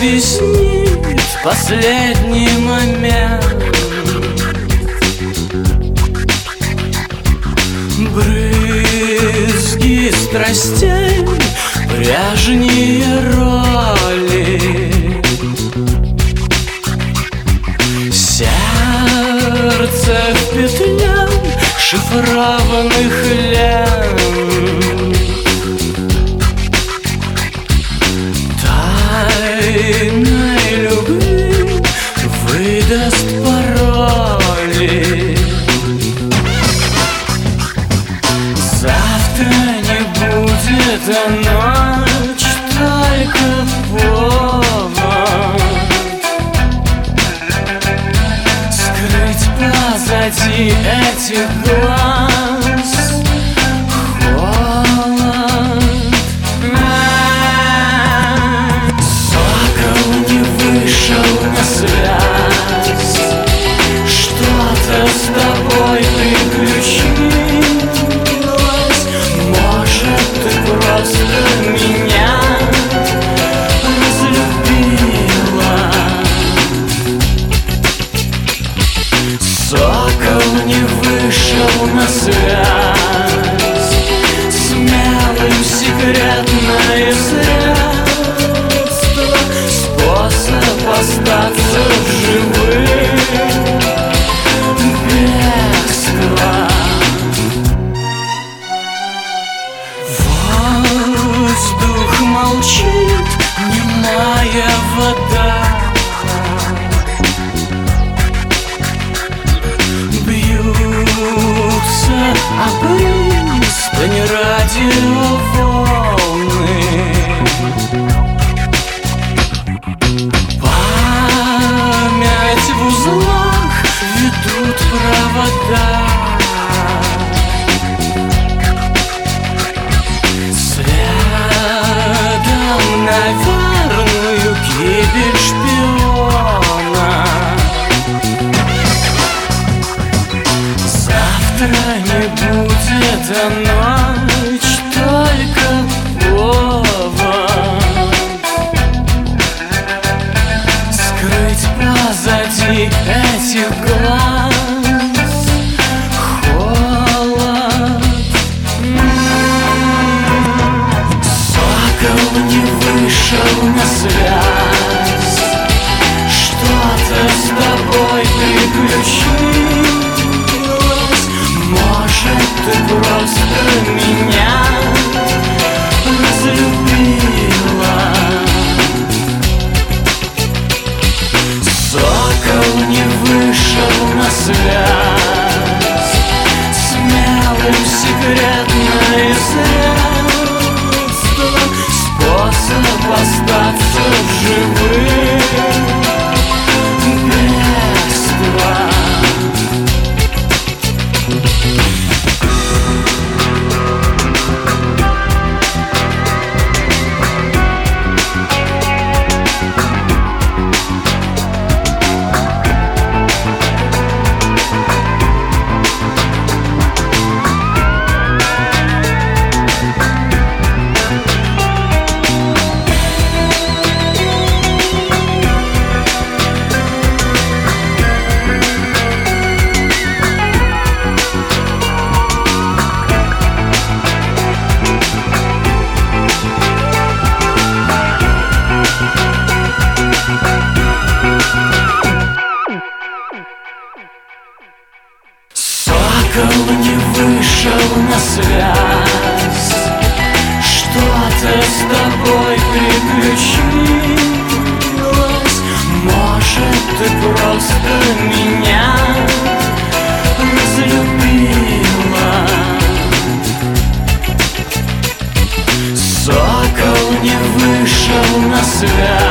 объяснит последний момент. Брызги страстей, прежние роли, сердце в петле шифрованных лент. Тайной любви выдаст пароли. Завтра не будет, а ночь только повод скрыть позади этих глаз холод. Сокол не вышел на связь, что-то с тобой приключилось. Может, ты просто меня разлюбила. Сокол не вышел на связь, смелым секретное средство, способ остаться в живых. Бегство. Воздух молчит, немая вода. Бьются об пристань радиоволны. Память в узлах ведут провода. Следом на верную гибель шпиона. Завтра не будет, а ночь только повод скрыть позади этих глаз холод. Сокол не вышел на связь, что-то с тобой приключилось. Может, ты просто меня разлюбила. Сокол не вышел на связь, смелым секретное средство, способ остаться в живых. Бегство. Сокол не вышел на связь, что-то с тобой приключилось. Может, ты просто меня разлюбила. Сокол не вышел на связь.